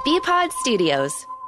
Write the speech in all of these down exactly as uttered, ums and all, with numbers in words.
B-Pod Studios.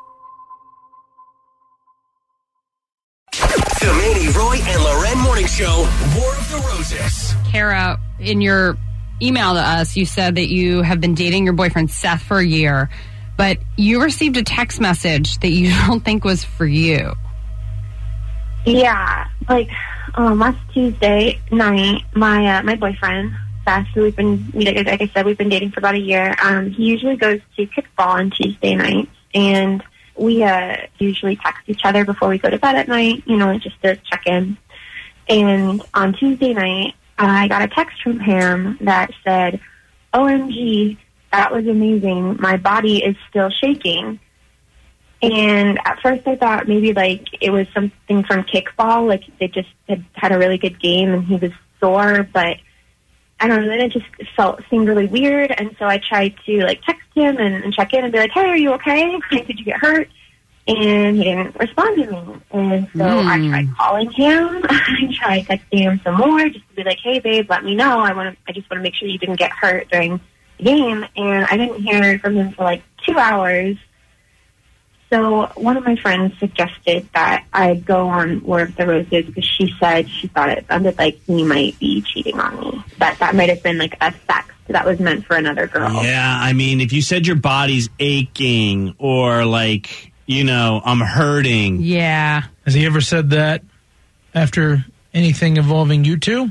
The Manny, Roy, and Loren Morning Show, War of the Roses. Kara, in your email to us, you said that you have been dating your boyfriend Seth for a year, but you received a text message that you don't think was for you. Yeah, like um, last Tuesday night, my uh, my boyfriend Seth, who we've been, like, like I said, we've been dating for about a year. Um, he usually goes to kickball on Tuesday nights, and we uh, usually text each other before we go to bed at night, you know, just to check in. And on Tuesday night, I got a text from him that said, O M G, that was amazing. My body is still shaking. And at first I thought maybe, like, it was something from kickball, like they just had had a really good game and he was sore, but I don't know, then it just felt, seemed really weird, and so I tried to, like, text him and, and check in and be like, hey, are you okay? Did you get hurt? And he didn't respond to me. And so mm. I tried calling him. I tried texting him some more just to be like, hey, babe, let me know. I want to. I just want to make sure you didn't get hurt during the game. And I didn't hear from him for, like, two hours. So one of my friends suggested that I go on War of the Roses because she said she thought it sounded like he might be cheating on me. That that might have been like a sex that was meant for another girl. Yeah, I mean, if you said your body's aching or like, you know, I'm hurting. Yeah. Has he ever said that after anything involving you two?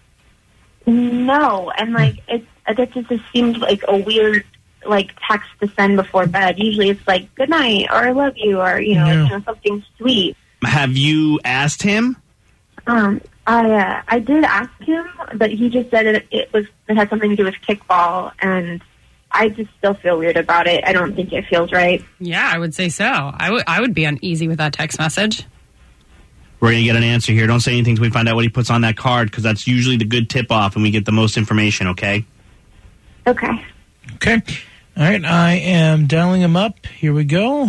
No, and like it, that just seemed like a weird, like, text to send before bed. Usually it's like, good night, or I love you, or, you know, yeah. you know, something sweet. Have you asked him? Um, I uh, I did ask him, but he just said it, it was it had something to do with kickball, and I just still feel weird about it. I don't think it feels right. Yeah, I would say so. I would I would be uneasy with that text message. We're going to get an answer here. Don't say anything until we find out what he puts on that card, because that's usually the good tip-off, and we get the most information, okay? Okay. Okay. All right, I am dialing him up. Here we go.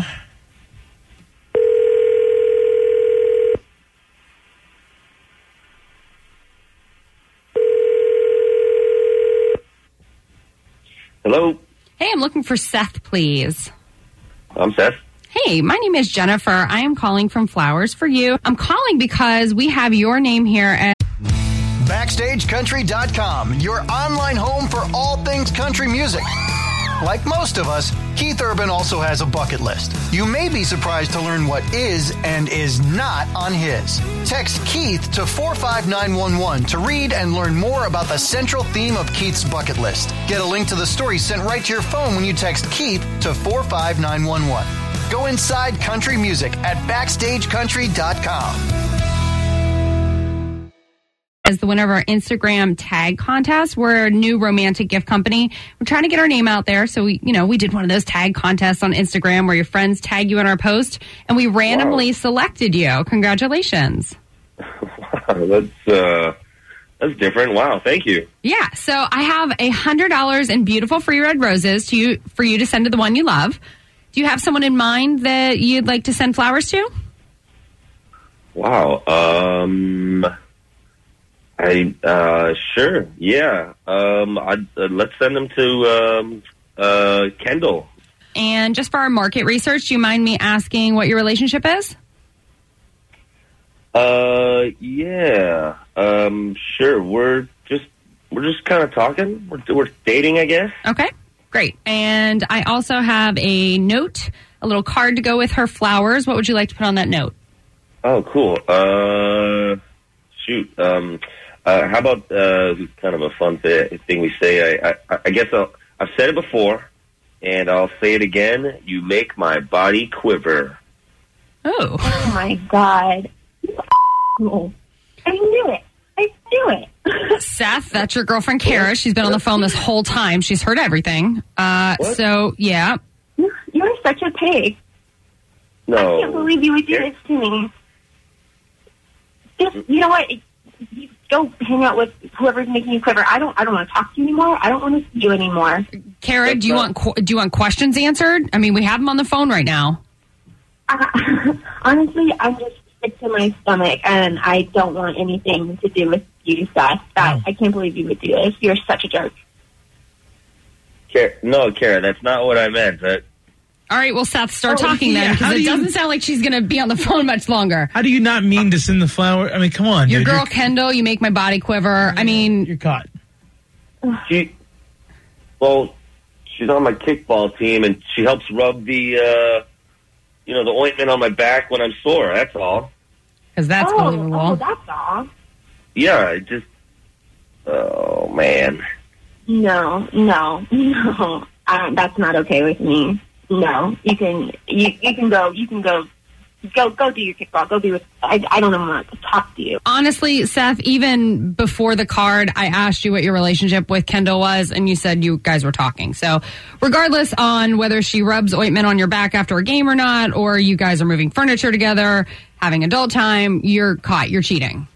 Hello? Hey, I'm looking for Seth, please. I'm Seth. Hey, my name is Jennifer. I am calling from Flowers for You. I'm calling because we have your name here at Backstage Country dot com, your online home for all things country music. Like most of us, Keith Urban also has a bucket list. You may be surprised to learn what is and is not on his. Text Keith to four five nine one one to read and learn more about the central theme of Keith's bucket list. Get a link to the story sent right to your phone when you text Keith to four five nine one one. Go inside country music at Backstage Country dot com. As the winner of our Instagram tag contest. We're a new romantic gift company. We're trying to get our name out there. So we, you know, we did one of those tag contests on Instagram where your friends tag you in our post, and we randomly wow. selected you. Congratulations. Wow, that's uh, that's different. Wow, thank you. Yeah. So I have a hundred dollars in beautiful free red roses to you for you to send to the one you love. Do you have someone in mind that you'd like to send flowers to? Wow. Um. I uh sure yeah um I uh, let's send them to um uh Kendall. And just for our market research, do you mind me asking what your relationship is? Uh yeah um sure we're just we're just kind of talking we're we're dating, I guess. Okay, great. And I also have a note, a little card to go with her flowers. What would you like to put on that note? Oh, cool. Uh, shoot. Um. Uh, how about uh, kind of a fun th- thing we say? I, I, I guess I'll, I've said it before, and I'll say it again. You make my body quiver. Oh. Oh, my God. I knew it. I knew it. Seth, that's your girlfriend, Kara. She's been on the phone this whole time. She's heard everything. Uh, so, yeah. You're such a pig. No. I can't believe you would do this to me. Just, you know what? You go hang out with whoever's making you quiver. I don't. I don't want to talk to you anymore. I don't want to see you anymore. Kara, do you want do you want questions answered? I mean, we have them on the phone right now. Uh, honestly, I'm just sick to my stomach, and I don't want anything to do with you, Seth. That, I can't believe you would do this. You're such a jerk. Kara, no, Kara, that's not what I meant. That All right, well, Seth, start Oh, talking yeah, then, how because do it you- doesn't sound like she's going to be on the phone much longer. How do you not mean to send the flower? I mean, come on. Your dude. girl You're- Kendall, you make my body quiver. I mean, You're caught. She, well, she's on my kickball team, and she helps rub the, uh, you know, the ointment on my back when I'm sore. That's all. because that's oh, believable. oh, that's all. Yeah, I just, oh man. No, no, no. Um, that's not okay with me. No, you can you you can go you can go go go do your kickball. Go be with. I I don't want to talk to you. Honestly, Seth, even before the card, I asked you what your relationship with Kendall was, and you said you guys were talking. So regardless on whether she rubs ointment on your back after a game or not, or you guys are moving furniture together, having adult time, you're caught. You're cheating.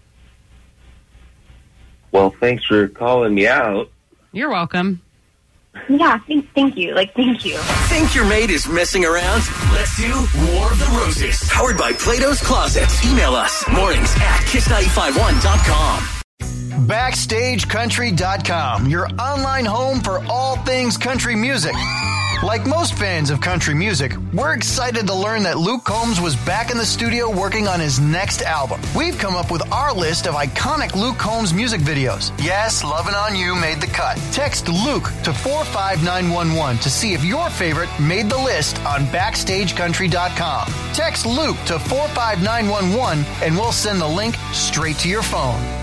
Well, thanks for calling me out. You're welcome. Yeah, thank, thank you. Like, thank you. Think your mate is messing around? Let's do War of the Roses. Powered by Plato's Closet. Email us mornings at kiss nine five one dot com. Backstage Country dot com, your online home for all things country music. Like most fans of country music, we're excited to learn that Luke Combs was back in the studio working on his next album. We've come up with our list of iconic Luke Combs music videos. Yes, Lovin' On You made the cut. Text Luke to four five nine one one to see if your favorite made the list on Backstage Country dot com. Text Luke to four five nine one one and we'll send the link straight to your phone.